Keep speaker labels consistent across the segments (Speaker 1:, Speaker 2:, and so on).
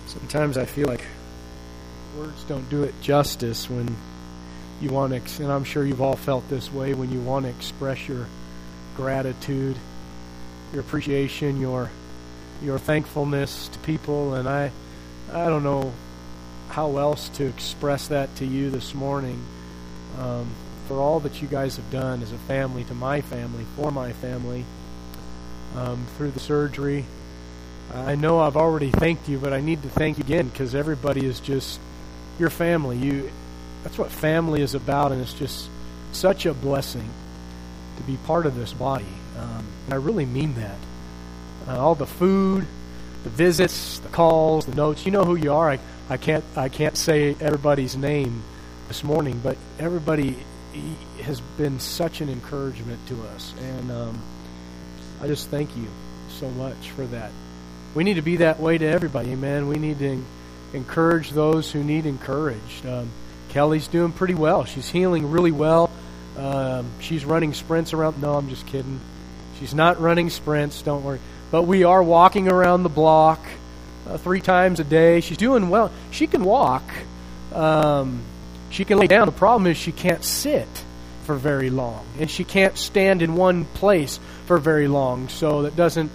Speaker 1: Sometimes I feel like words don't do it justice when you want to, and I'm sure you've all felt this way, when you want to express your gratitude, your appreciation, your thankfulness to people, and I don't know how else to express that to you this morning, for all that you guys have done as a family, to my family, for my family, through the surgery. I know I've already thanked you, but I need to thank you again, because everybody is just your family. That's what family is about, and it's just such a blessing to be part of this body. And I really mean that. All the food, the visits, the calls, the notes. You know who you are. I can't say everybody's name this morning, but everybody has been such an encouragement to us, and I just thank you so much for that. We need to be that way to everybody, amen. We need to encourage those who need encouraged. Kelly's doing pretty well. She's healing really well. She's running sprints around. No, I'm just kidding. She's not running sprints, don't worry. But we are walking around the block 3 times a day. She's doing well. She can walk. She can lay down. The problem is she can't sit for very long. And she can't stand in one place for very long. So that doesn't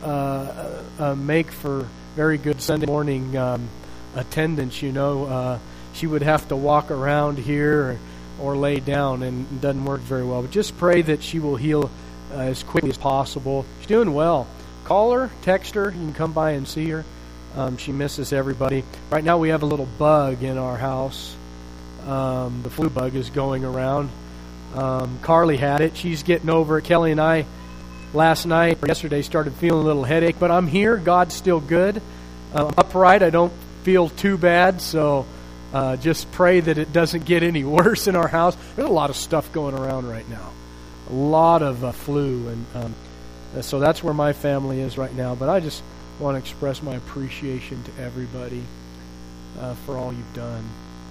Speaker 1: make for very good Sunday morning attendance, you know. She would have to walk around here or lay down, and it doesn't work very well. But just pray that she will heal as quickly as possible. She's doing well. Call her, text her. You can come by and see her. She misses everybody. Right now we have a little bug in our house. The flu bug is going around. Carly had it. She's getting over it. Kelly and I last night or yesterday started feeling a little headache, but I'm here. God's still good. I'm upright. I don't feel too bad, so just pray that it doesn't get any worse in our house. There's a lot of stuff going around right now. A lot of flu, and so that's where my family is right now. But I just want to express my appreciation to everybody for all you've done.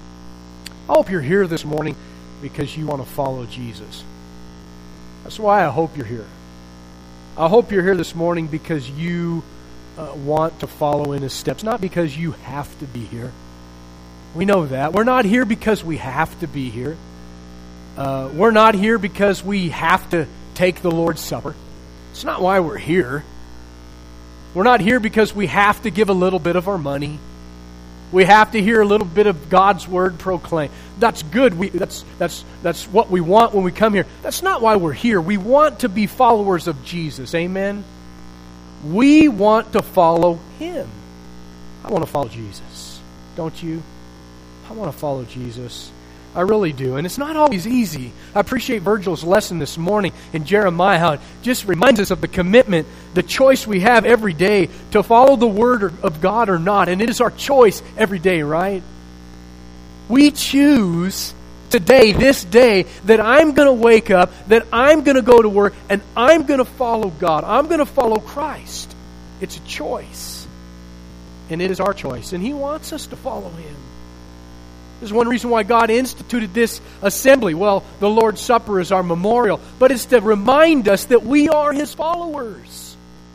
Speaker 1: I hope you're here this morning because you want to follow Jesus. That's why I hope you're here. I hope you're here this morning because you want to follow in His steps, not because you have to be here. We know that. We're not here because we have to be here. We're not here because we have to take the Lord's Supper. It's not why we're here. We're not here because we have to give a little bit of our money. We have to hear a little bit of God's Word proclaimed. That's good. That's what we want when we come here. That's not why we're here. We want to be followers of Jesus. Amen? We want to follow Him. I want to follow Jesus. Don't you? I want to follow Jesus. I really do. And it's not always easy. I appreciate Virgil's lesson this morning in Jeremiah, how it just reminds us of the commitment, the choice we have every day to follow the Word of God or not. And it is our choice every day, right? We choose today, this day, that I'm going to wake up, that I'm going to go to work, and I'm going to follow God. I'm going to follow Christ. It's a choice. And it is our choice. And He wants us to follow Him. There's one reason why God instituted this assembly. Well, the Lord's Supper is our memorial, but it's to remind us that we are His followers.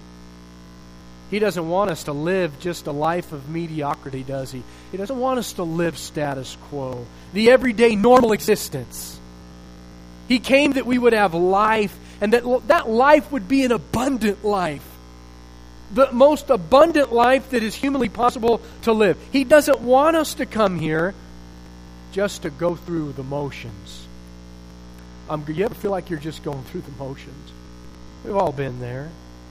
Speaker 1: He doesn't want us to live just a life of mediocrity, does He? He doesn't want us to live status quo, the everyday normal existence. He came that we would have life, and that life would be an abundant life. The most abundant life that is humanly possible to live. He doesn't want us to come here just to go through the motions. You ever feel like you're just going through the motions? We've all been there.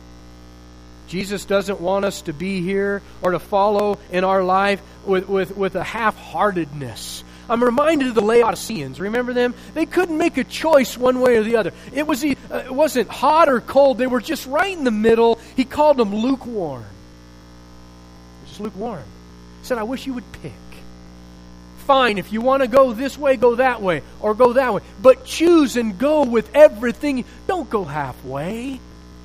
Speaker 1: Jesus doesn't want us to be here or to follow in our life with a half-heartedness. I'm reminded of the Laodiceans. Remember them? They couldn't make a choice one way or the other. It wasn't hot or cold. They were just right in the middle. He called them lukewarm. Just lukewarm. He said, I wish you would pick. Fine, if you want to go this way, go that way, or go that way. But choose and go with everything. Don't go halfway.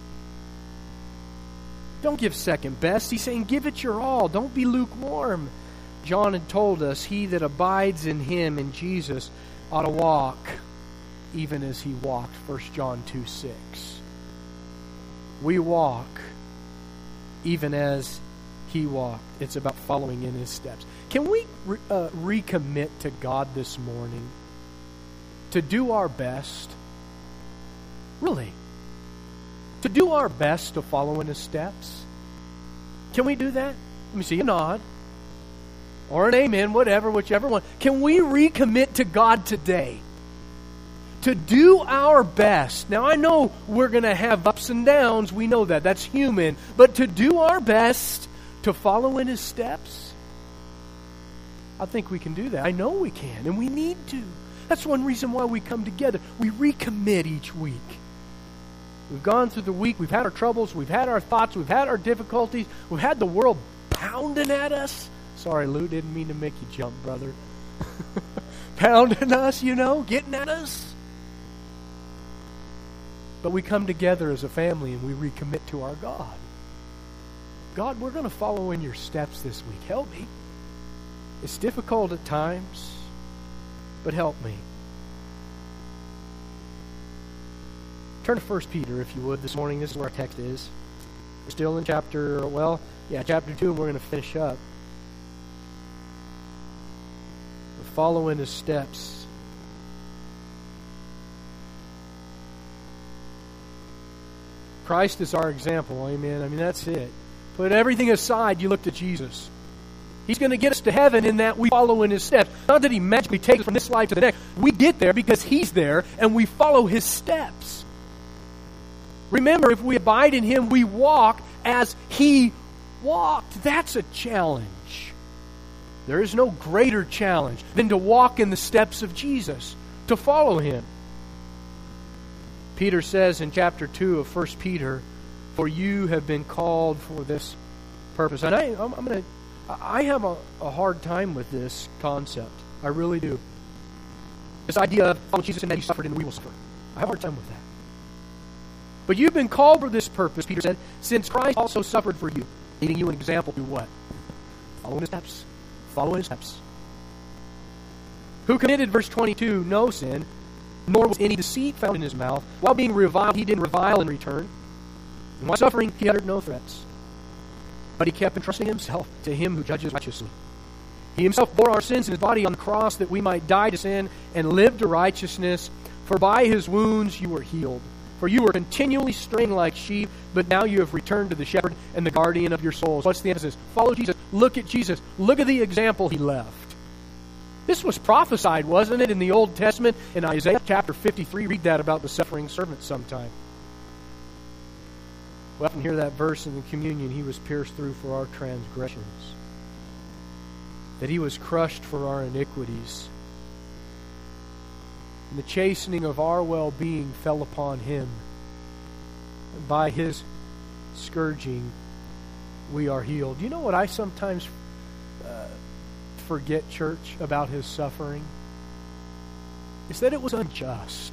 Speaker 1: Don't give second best. He's saying give it your all. Don't be lukewarm. John had told us, he that abides in Him, in Jesus, ought to walk even as He walked. 1 John 2:6. We walk even as He walked. It's about following in His steps. Can we recommit to God this morning to do our best? Really? To do our best to follow in His steps? Can we do that? Let me see a nod. Or an amen, whatever, whichever one. Can we recommit to God today to do our best? Now, I know we're going to have ups and downs. We know that. That's human. But to do our best to follow in His steps, I think we can do that. I know we can, and we need to. That's one reason why we come together. We recommit each week. We've gone through the week. We've had our troubles. We've had our thoughts. We've had our difficulties. We've had the world pounding at us. Sorry, Lou, didn't mean to make you jump, brother. Pounding us, getting at us. But we come together as a family and we recommit to our God. God, we're going to follow in your steps this week. Help me. It's difficult at times, but help me. Turn to 1 Peter, if you would, this morning. This is where our text is. We're still in chapter 2, and we're going to finish up. Follow in His steps. Christ is our example, amen. That's it. Put everything aside, you look to Jesus. He's going to get us to heaven in that we follow in His steps. Not that He magically takes us from this life to the next. We get there because He's there, and we follow His steps. Remember, if we abide in Him, we walk as He walked. That's a challenge. There is no greater challenge than to walk in the steps of Jesus, to follow Him. Peter says in chapter 2 of 1 Peter, "For you have been called for this purpose." And I have a hard time with this concept. I really do. This idea of follow Jesus and that He suffered and we will suffer. I have a hard time with that. But you've been called for this purpose, Peter said, since Christ also suffered for you, leading you an example to what? Follow in His steps. Follow in His steps. Who committed, verse 22, no sin, nor was any deceit found in His mouth. While being reviled, He didn't revile in return. And while suffering, He uttered no threats. But He kept entrusting Himself to Him who judges righteously. He Himself bore our sins in His body on the cross that we might die to sin and live to righteousness. For by His wounds you were healed. For you were continually straying like sheep, but now you have returned to the shepherd and the guardian of your souls. What's the emphasis? Follow Jesus. Look at Jesus. Look at the example He left. This was prophesied, wasn't it, in the Old Testament? In Isaiah chapter 53, read that about the suffering servant sometime. We often hear that verse in the communion, He was pierced through for our transgressions, that He was crushed for our iniquities. And the chastening of our well-being fell upon Him. And by His scourging, we are healed. You know what I sometimes forget, church, about His suffering? Is that it was unjust.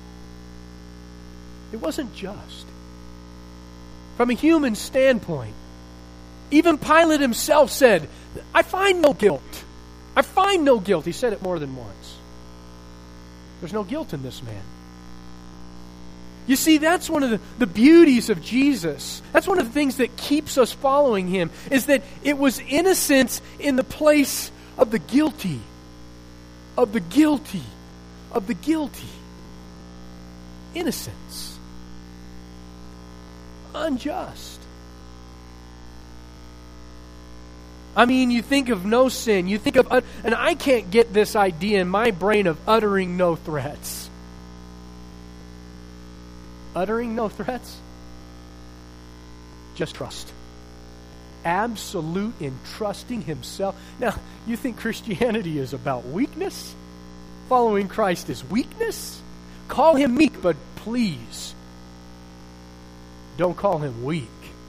Speaker 1: It wasn't just. From a human standpoint, even Pilate himself said, I find no guilt. I find no guilt. He said it more than once. There's no guilt in this man. You see, that's one of the beauties of Jesus. That's one of the things that keeps us following Him, is that it was innocence in the place of the guilty. Of the guilty. Of the guilty. Innocence. Unjust. I mean, you think of no sin. You think of, and I can't get this idea in my brain of uttering no threats. Uttering no threats? Just trust. Absolute in trusting Himself. Now, you think Christianity is about weakness? Following Christ is weakness? Call Him meek, but please, don't call Him weak.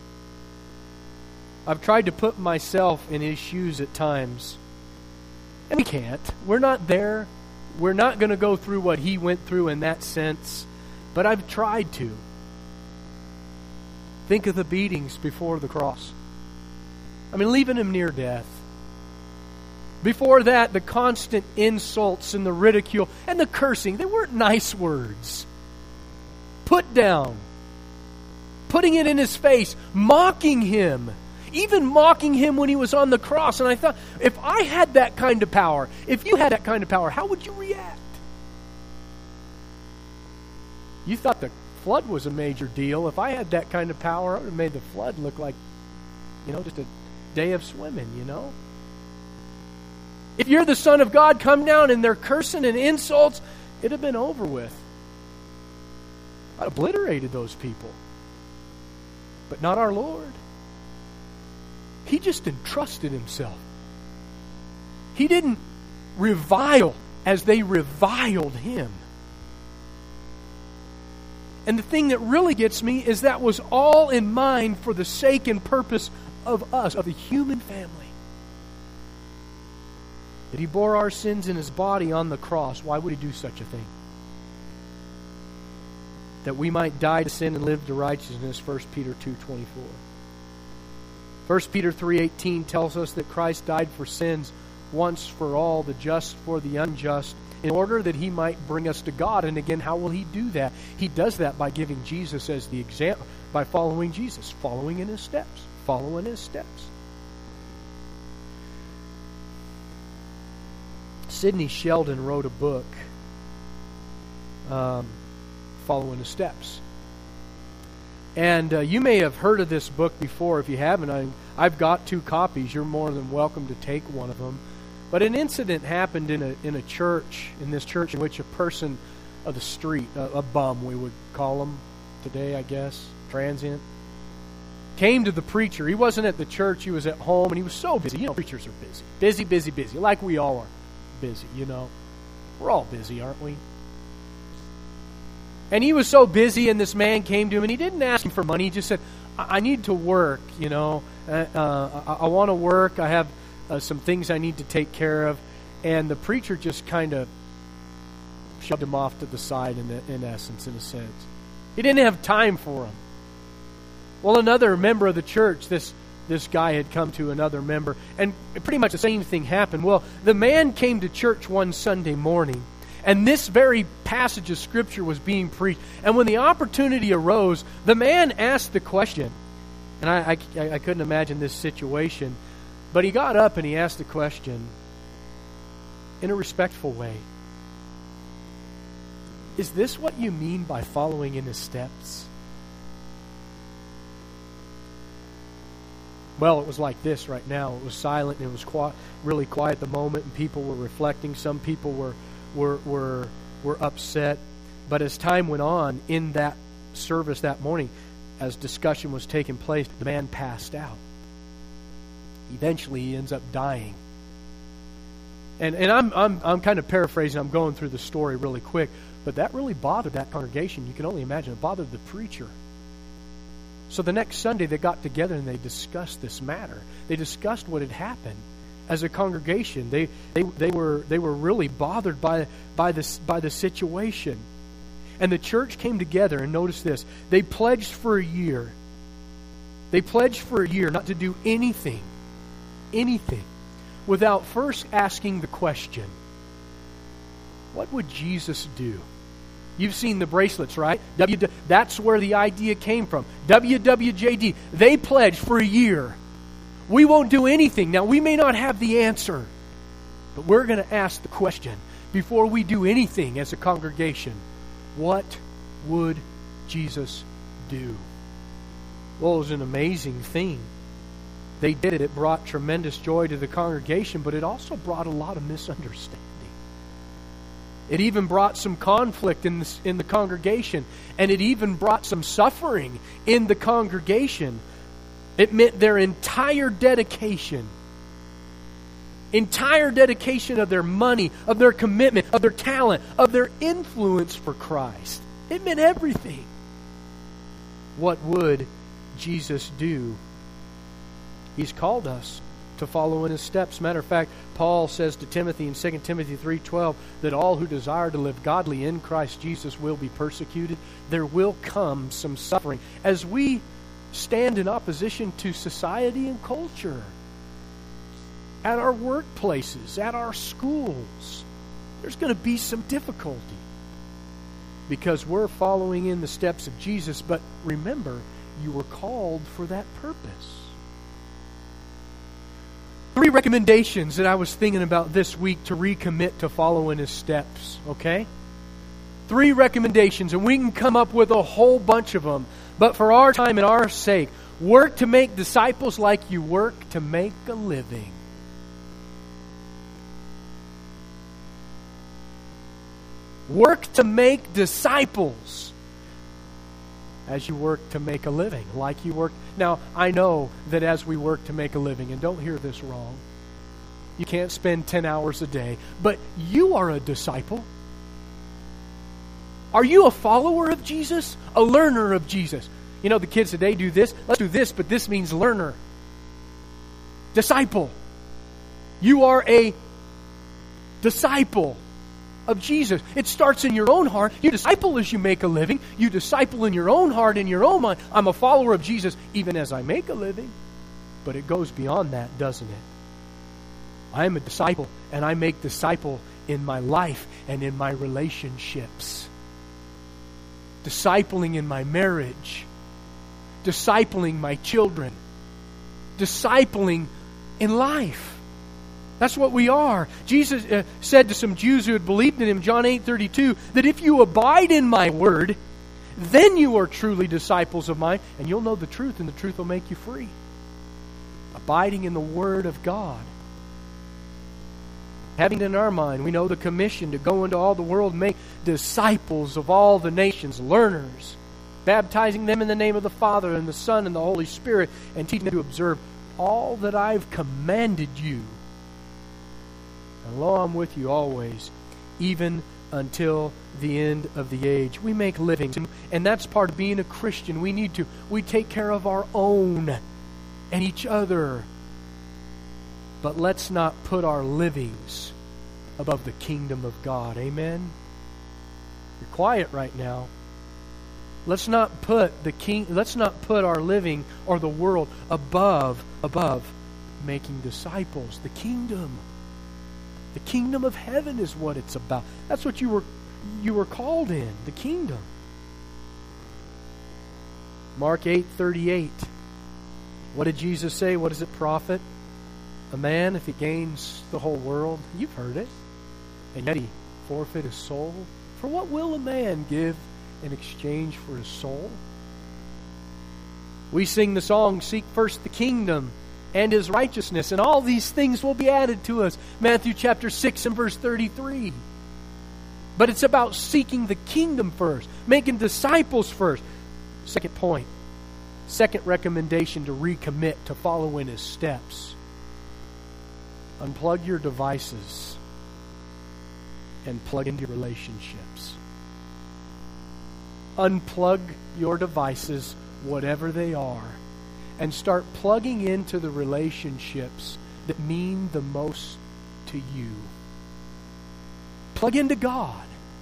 Speaker 1: I've tried to put myself in His shoes at times, and we can't. We're not there. We're not going to go through what He went through in that sense, but I've tried to. Think of the beatings before the cross. I mean, leaving Him near death. Before that, the constant insults and the ridicule and the cursing. They weren't nice words. Put down. Putting it in His face. Mocking Him. even mocking him when he was on the cross. And I thought, if I had that kind of power, if you had that kind of power, how would you react? You thought the flood was a major deal. If I had that kind of power, I would have made the flood look like, just a day of swimming, If you're the Son of God, come down and they're cursing and insults, it'd have been over with. I'd obliterated those people. But not our Lord. He just entrusted himself. He didn't revile as they reviled him. And the thing that really gets me is that was all in mind for the sake and purpose of us, of the human family. That he bore our sins in his body on the cross. Why would he do such a thing? That we might die to sin and live to righteousness, 1 Peter 2:24. 1 Peter 3:18 tells us that Christ died for sins once for all, the just for the unjust, in order that he might bring us to God. And again, how will he do that? He does that by giving Jesus as the example, by following Jesus, following in his steps, following his steps. Sidney Sheldon wrote a book, Following his Steps. And you may have heard of this book before. If you haven't, I've got 2 copies. You're more than welcome to take one of them. But an incident happened in a church, in this church, in which a person of the street, a bum we would call him today, I guess, transient, came to the preacher. He wasn't at the church, he was at home, and he was so busy. Preachers are busy. Busy, like we all are busy, We're all busy, aren't we? And he was so busy, and this man came to him, and he didn't ask him for money. He just said, I need to work, I want to work. I have some things I need to take care of. And the preacher just kind of shoved him off to the side, in essence, in a sense. He didn't have time for him. Well, another member of the church, this guy had come to another member, and pretty much the same thing happened. Well, the man came to church one Sunday morning, and this very passage of Scripture was being preached. And when the opportunity arose, the man asked the question, and I couldn't imagine this situation, but he got up and he asked the question in a respectful way. Is this what you mean by following in his steps? Well, it was like this right now. It was silent and it was really quiet at the moment, and people were reflecting. Some people were upset. But as time went on in that service that morning, as discussion was taking place, the man passed out. Eventually, he ends up dying. And I'm kind of paraphrasing. I'm going through the story really quick, but that really bothered that congregation. You can only imagine. It bothered the preacher. So the next Sunday, they got together and they discussed this matter. They discussed what had happened as a congregation. They were really bothered by the situation. And the church came together, and notice this. They pledged for a year. They pledged for a year not to do anything, without first asking the question, what would Jesus do? You've seen the bracelets, right? That's where the idea came from. WWJD. They pledged for a year. We won't do anything. Now, we may not have the answer, but we're going to ask the question before we do anything as a congregation. What would Jesus do? Well, it was an amazing thing. They did it. It brought tremendous joy to the congregation, but it also brought a lot of misunderstanding. It even brought some conflict in the congregation, and it even brought some suffering in the congregation. It meant their entire dedication of their money, of their commitment, of their talent, of their influence for Christ. It meant everything. What would Jesus do? He's called us to follow in his steps. Matter of fact, Paul says to Timothy in 2 Timothy 3:12 that all who desire to live godly in Christ Jesus will be persecuted. There will come some suffering as we stand in opposition to society and culture. At our workplaces, at our schools, there's going to be some difficulty because we're following in the steps of Jesus. But remember, you were called for that purpose. 3 recommendations that I was thinking about this week to recommit to following His steps, okay? 3 recommendations, and we can come up with a whole bunch of them. But for our time and our sake, work to make disciples like you work to make a living. Work to make disciples as you work to make a living, like you work. Now, I know that as we work to make a living, and don't hear this wrong, you can't spend 10 hours a day, but you are a disciple. Are you a follower of Jesus? A learner of Jesus? You know, the kids today do this. Let's do this, but this means learner. Disciple. You are a disciple of Jesus. It starts in your own heart. You disciple as you make a living. You disciple in your own heart, in your own mind. I'm a follower of Jesus even as I make a living. But it goes beyond that, doesn't it? I am a disciple, and I make disciple in my life and in my relationships. Discipling in my marriage. Discipling my children. Discipling in life. That's what we are. Jesus said to some Jews who had believed in Him, John 8:32, that if you abide in my word, then you are truly disciples of mine, and you'll know the truth, and the truth will make you free. Abiding in the word of God. Having it in our mind, we know the commission to go into all the world and make disciples of all the nations, learners, baptizing them in the name of the Father and the Son and the Holy Spirit, and teaching them to observe all that I've commanded you. And lo, I'm with you always, even until the end of the age. We make livings, and that's part of being a Christian. We take care of our own and each other. But let's not put our livings above the kingdom of God. Amen? You're quiet right now. Let's not put our living or the world above making disciples. The kingdom. The kingdom of heaven is what it's about. That's what you were called in, the kingdom. Mark 8:38. What did Jesus say? What does it profit a man if he gains the whole world? You've heard it. And yet he forfeit his soul. For what will a man give in exchange for his soul? We sing the song, "Seek first the kingdom and His righteousness, and all these things will be added to us." Matthew chapter 6 and verse 33. But it's about seeking the kingdom first, making disciples first. Second point, second recommendation to recommit to follow in His steps. Unplug your devices and plug into your relationships. Unplug your devices, whatever they are, and start plugging into the relationships that mean the most to you. Plug into God.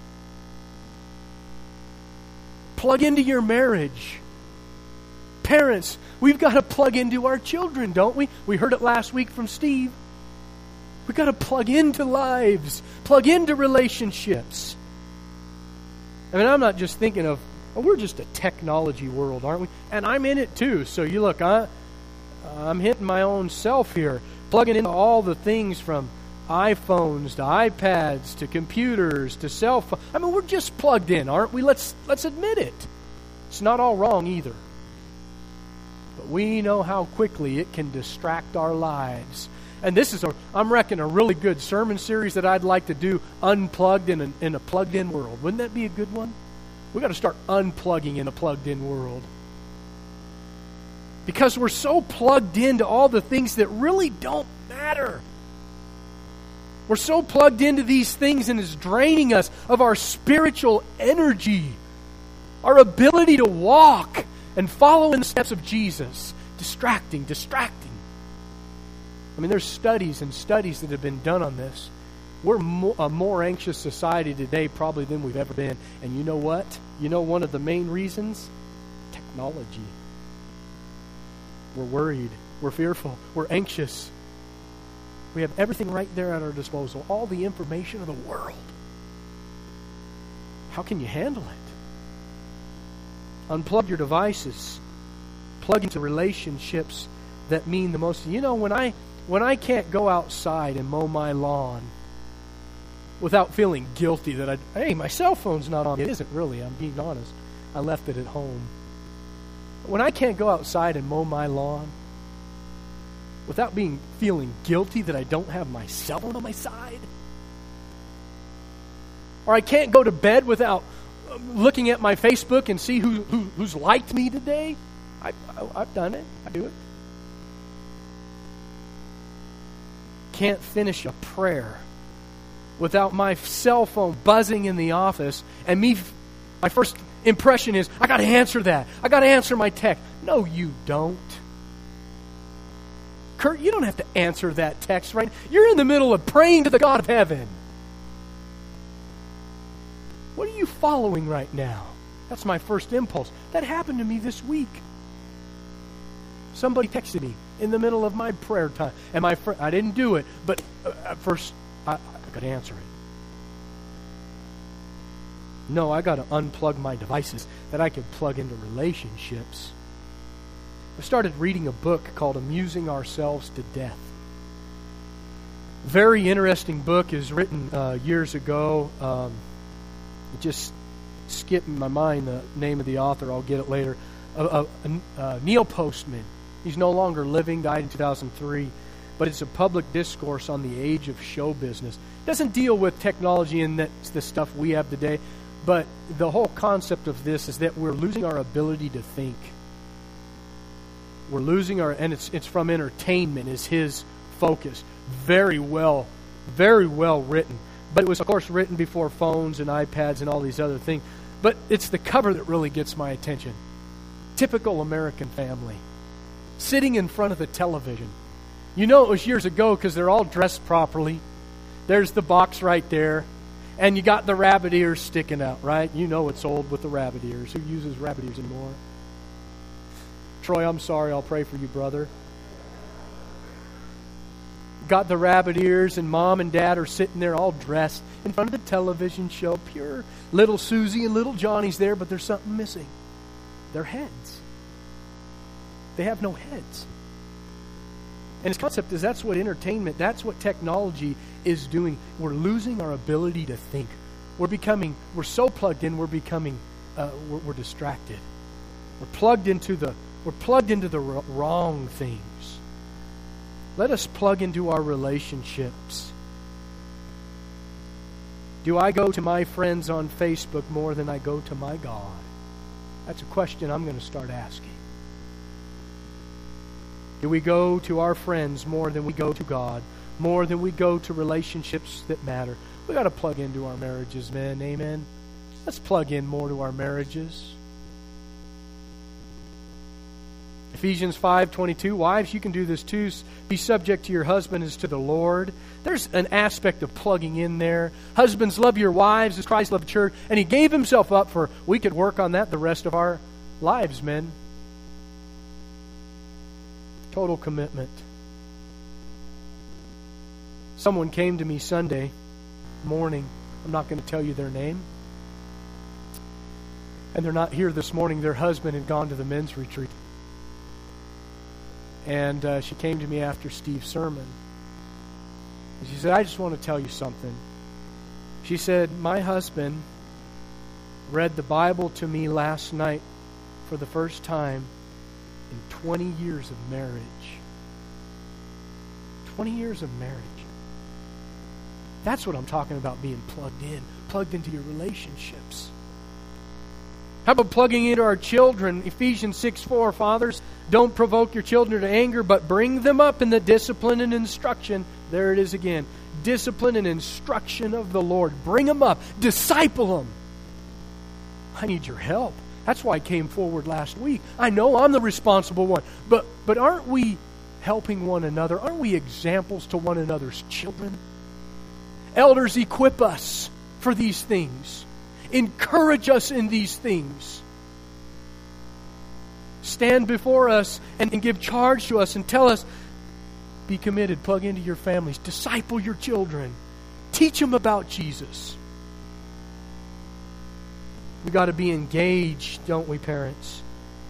Speaker 1: Plug into your marriage. Parents, we've got to plug into our children, don't we? We heard it last week from Steve. We've got to plug into lives. Plug into relationships. I mean, I'm not just thinking of, we're just a technology world, aren't we? And I'm in it too. So you look, I'm hitting my own self here, plugging into all the things from iPhones to iPads to computers to cell phones. I mean, we're just plugged in, aren't we? Let's admit it. It's not all wrong either. But we know how quickly it can distract our lives. And this is, I'm reckoning, a really good sermon series that I'd like to do, unplugged in a plugged-in world. Wouldn't that be a good one? We've got to start unplugging in a plugged-in world. Because we're so plugged into all the things that really don't matter. We're so plugged into these things, and it's draining us of our spiritual energy, our ability to walk and follow in the steps of Jesus. Distracting. I mean, there's studies and studies that have been done on this. We're a more anxious society today probably than we've ever been. And you know what? You know one of the main reasons? Technology. We're worried. We're fearful. We're anxious. We have everything right there at our disposal. All the information of the world. How can you handle it? Unplug your devices. Plug into relationships that mean the most. You know, when When I can't go outside and mow my lawn without feeling guilty that hey, my cell phone's not on. It isn't really, I'm being honest. I left it at home. When I can't go outside and mow my lawn without feeling guilty that I don't have my cell phone on my side, or I can't go to bed without looking at my Facebook and see who's liked me today, I've done it. I do it. Can't finish a prayer without my cell phone buzzing in the office and my first impression is, I got to answer that. I got to answer my text. No, you don't. Kurt, you don't have to answer that text, right? You're in the middle of praying to the God of heaven. What are you following right now? That's my first impulse. That happened to me this week. Somebody texted me in the middle of my prayer time. And I didn't do it, but at first I could answer it. No, I got to unplug my devices that I could plug into relationships. I started reading a book called Amusing Ourselves to Death. Very interesting book. Is written years ago. It just skipped in my mind the name of the author. I'll get it later. Neil Postman. He's no longer living, died in 2003. But it's a public discourse on the age of show business. It doesn't deal with technology and that's the stuff we have today. But the whole concept of this is that we're losing our ability to think. We're losing and it's from entertainment is his focus. Very well written. But it was, of course, written before phones and iPads and all these other things. But it's the cover that really gets my attention. Typical American family. Sitting in front of the television. You know it was years ago because they're all dressed properly. There's the box right there. And you got the rabbit ears sticking out, right? You know it's old with the rabbit ears. Who uses rabbit ears anymore? Troy, I'm sorry. I'll pray for you, brother. Got the rabbit ears, and Mom and Dad are sitting there all dressed in front of the television show. Pure little Susie and little Johnny's there, but there's something missing. Their heads. They have no heads. And his concept is that's what entertainment, that's what technology is doing. We're losing our ability to think. We're so plugged in, we're distracted. We're plugged into the wrong things. Let us plug into our relationships. Do I go to my friends on Facebook more than I go to my God? That's a question I'm going to start asking. Do we go to our friends more than we go to God? More than we go to relationships that matter? We got to plug into our marriages, man. Amen. Let's plug in more to our marriages. Ephesians 5:22. Wives, you can do this too. Be subject to your husband as to the Lord. There's an aspect of plugging in there. Husbands, love your wives as Christ loved the church. And He gave Himself up for, we could work on that the rest of our lives, men. Total commitment. Someone came to me Sunday morning. I'm not going to tell you their name. And they're not here this morning. Their husband had gone to the men's retreat. And she came to me after Steve's sermon. And she said, I just want to tell you something. She said, my husband read the Bible to me last night for the first time in 20 years of marriage. 20 years of marriage. That's what I'm talking about, being plugged into your relationships. How about plugging into our children? Ephesians 6:4, fathers, don't provoke your children to anger, but bring them up in the discipline and instruction. There it is again. Discipline and instruction of the Lord. Bring them up. Disciple them. I need your help. That's why I came forward last week. I know I'm the responsible one. But aren't we helping one another? Aren't we examples to one another's children? Elders, equip us for these things. Encourage us in these things. Stand before us and give charge to us and tell us, be committed, plug into your families, disciple your children, teach them about Jesus. We got to be engaged, don't we, parents?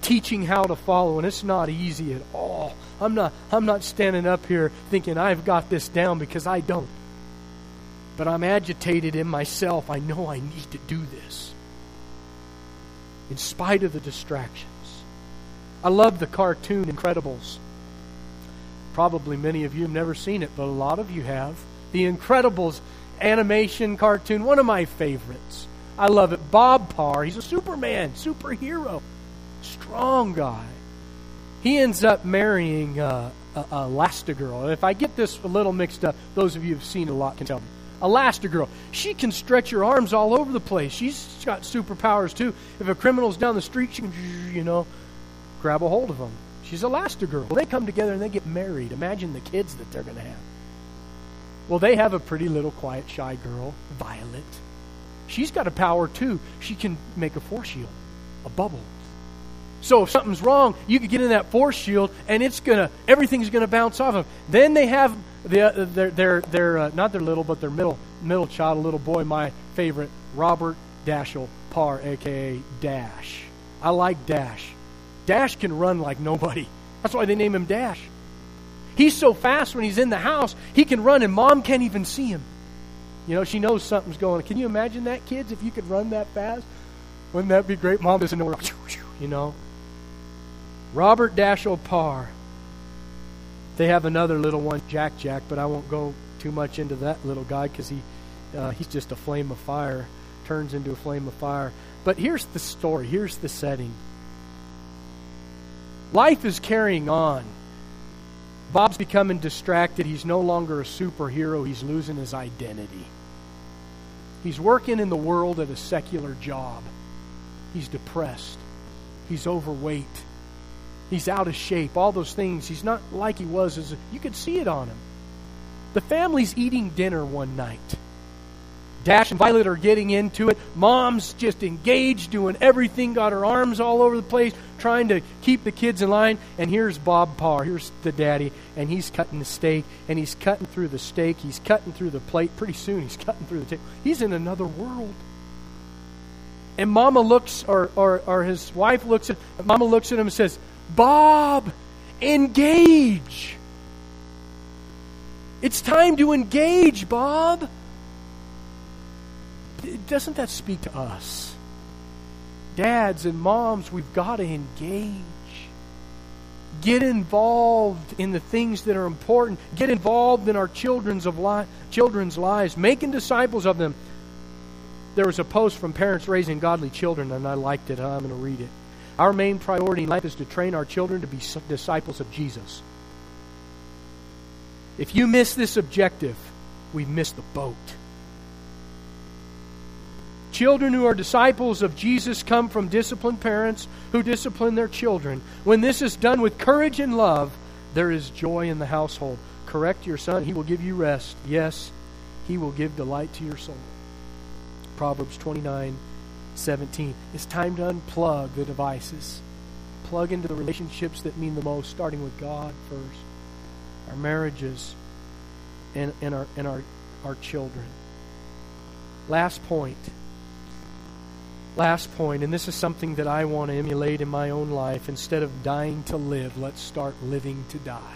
Speaker 1: teaching how to follow, and it's not easy at all. I'm not standing up here thinking I've got this down, because I don't. But I'm agitated in myself. I know I need to do this, in spite of the distractions. I love the cartoon Incredibles. Probably many of you have never seen it, but a lot of you have. The Incredibles animation cartoon, one of my favorites. I love it. Bob Parr, he's a Superman, superhero, strong guy. He ends up marrying Elastigirl. And if I get this a little mixed up, those of you who have seen it a lot can tell me. Elastigirl, she can stretch her arms all over the place. She's got superpowers too. If a criminal's down the street, she can, grab a hold of him. She's Elastigirl. Well, they come together and they get married. Imagine the kids that they're going to have. Well, they have a pretty little quiet, shy girl, Violet. She's got a power too. She can make a force shield, a bubble. So if something's wrong, you could get in that force shield and everything's gonna bounce off of them. Then they have their not their little, but their middle child, a little boy, my favorite, Robert Dashel Parr, aka Dash. I like Dash. Dash can run like nobody. That's why they name him Dash. He's so fast when he's in the house, he can run and Mom can't even see him. She knows something's going on. Can you imagine that, kids, if you could run that fast? Wouldn't that be great? Mom doesn't know where, Robert Dashel Parr. They have another little one, Jack, but I won't go too much into that little guy, because he's just a flame of fire, turns into a flame of fire. But here's the story. Here's the setting. Life is carrying on. Bob's becoming distracted. He's no longer a superhero. He's losing his identity. He's working in the world at a secular job. He's depressed. He's overweight. He's out of shape. All those things. He's not like he was. You could see it on him. The family's eating dinner one night. Dash and Violet are getting into it. Mom's just engaged, doing everything, got her arms all over the place, trying to keep the kids in line. And here's Bob Parr, here's the daddy, and he's cutting the steak, and he's cutting through the steak, he's cutting through the plate. Pretty soon he's cutting through the table. He's in another world. And Mama looks, or his wife looks at him and says, "Bob, engage. It's time to engage, Bob." Doesn't that speak to us? Dads and moms, we've got to engage. Get involved in the things that are important. Get involved in our children's lives, making disciples of them. There was a post from Parents Raising Godly Children, and I liked it. I'm going to read it. Our main priority in life is to train our children to be disciples of Jesus. If you miss this objective, we've missed the boat. Children who are disciples of Jesus come from disciplined parents who discipline their children. When this is done with courage and love, there is joy in the household. Correct your son, he will give you rest. Yes, he will give delight to your soul. Proverbs 29:17. It's time to unplug the devices. Plug into the relationships that mean the most, starting with God first. Our marriages and our children. Last point, and this is something that I want to emulate in my own life. Instead of dying to live, let's start living to die.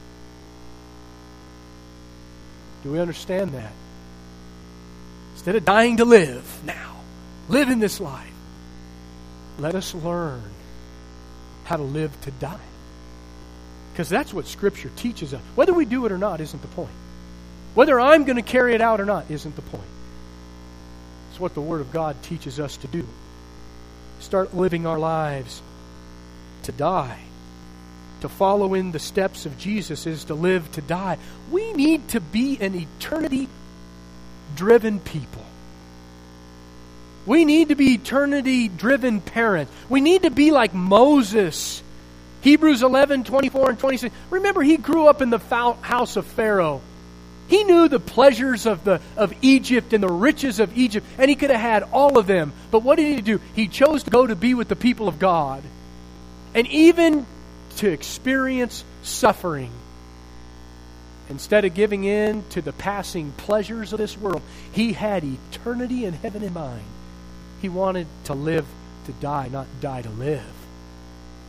Speaker 1: Do we understand that? Instead of dying to live now, live in this life, let us learn how to live to die. Because that's what Scripture teaches us. Whether we do it or not isn't the point. Whether I'm going to carry it out or not isn't the point. It's what the Word of God teaches us to do. Start living our lives to die. To follow in the steps of Jesus is to live to die. We need to be an eternity-driven people. We need to be eternity-driven parents. We need to be like Moses. Hebrews 11:24 and 26. Remember, he grew up in the house of Pharaoh. He knew the pleasures of Egypt and the riches of Egypt, and he could have had all of them. But what did he do? He chose to go to be with the people of God, and even to experience suffering. Instead of giving in to the passing pleasures of this world, he had eternity in heaven in mind. He wanted to live to die, not die to live.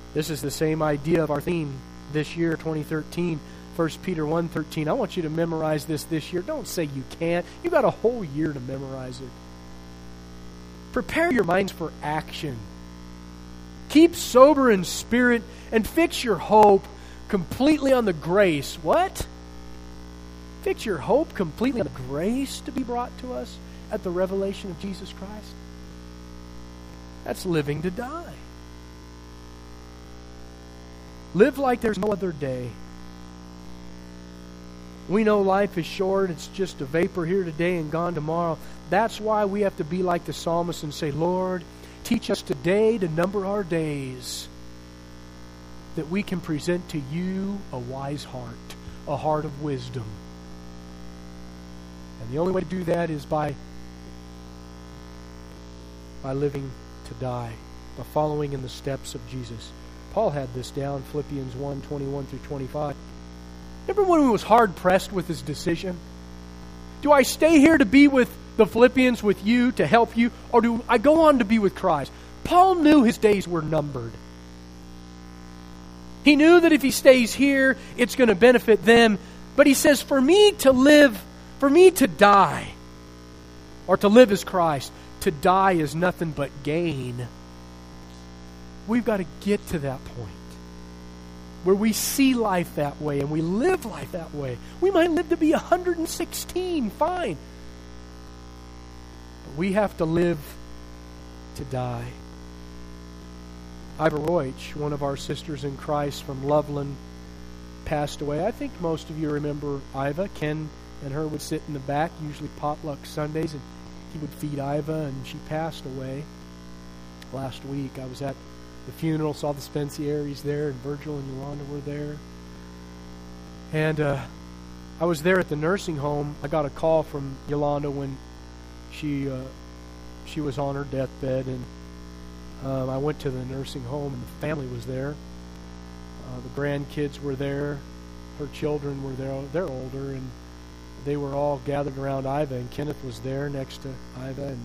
Speaker 1: This is the same idea of our theme this year, 2013, 1 Peter 1:13. I want you to memorize this year. Don't say you can't. You got a whole year to memorize it. Prepare your minds for action. Keep sober in spirit and fix your hope completely on the grace. What? Fix your hope completely on the grace to be brought to us at the revelation of Jesus Christ. That's living to die. Live like there's no other day. We know life is short. It's just a vapor here today and gone tomorrow. That's why we have to be like the psalmist and say, Lord, teach us today to number our days, that we can present to you a wise heart, a heart of wisdom. And the only way to do that is by living to die, by following in the steps of Jesus. Paul had this down, Philippians 1:21 through 25. Remember when he was hard-pressed with his decision? Do I stay here to be with the Philippians, with you, to help you, or do I go on to be with Christ? Paul knew his days were numbered. He knew that if he stays here, it's going to benefit them. But he says, for me to live, for me to die, or to live as Christ, to die is nothing but gain. We've got to get to that point where we see life that way and we live life that way. We might live to be 116, fine. But we have to live to die. Iva Roach, one of our sisters in Christ from Loveland, passed away. I think most of you remember Iva. Ken and her would sit in the back, usually potluck Sundays, and he would feed Iva, and she passed away last week. I was at the funeral, saw the Spenciaries there, and Virgil and Yolanda were there. And I was there at the nursing home. I got a call from Yolanda when she was on her deathbed, and I went to the nursing home, and the family was there. The grandkids were there. Her children were there. They're older, and they were all gathered around Iva, and Kenneth was there next to Iva, and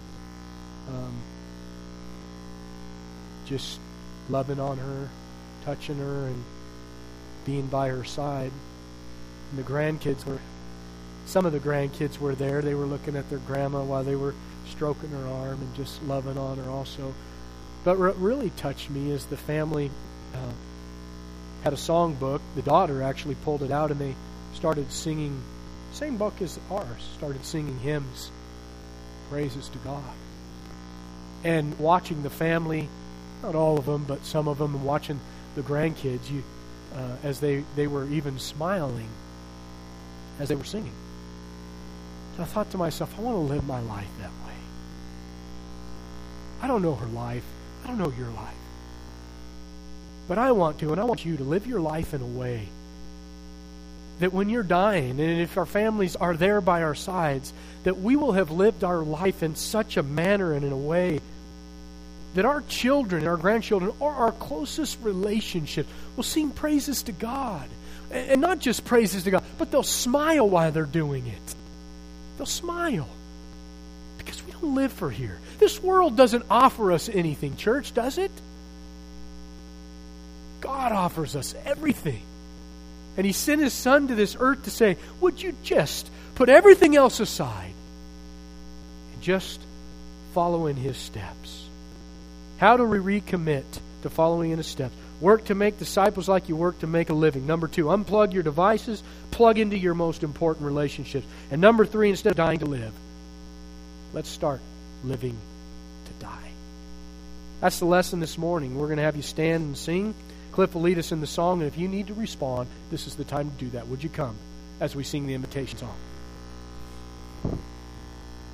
Speaker 1: just loving on her, touching her, and being by her side. And some of the grandkids were there. They were looking at their grandma while they were stroking her arm and just loving on her also. But what really touched me is the family had a songbook. The daughter actually pulled it out, and they started singing, same book as ours, started singing hymns, praises to God. And watching the family, not all of them, but some of them, and watching the grandkids, as they were even smiling as they were singing. So I thought to myself, I want to live my life that way. I don't know her life. I don't know your life. But I want to, and I want you to live your life in a way that when you're dying, and if our families are there by our sides, that we will have lived our life in such a manner and in a way that our children and our grandchildren or our closest relationships will sing praises to God. And not just praises to God, but they'll smile while they're doing it. They'll smile. Because we don't live for here. This world doesn't offer us anything, church, does it? God offers us everything. And He sent His Son to this earth to say, would you just put everything else aside and just follow in His steps? How do we recommit to following in His steps? Work to make disciples like you work to make a living. Number 2, unplug your devices, plug into your most important relationships. And number 3, instead of dying to live, let's start living to die. That's the lesson this morning. We're going to have you stand and sing. Cliff will lead us in the song, and if you need to respond, this is the time to do that. Would you come as we sing the invitation song?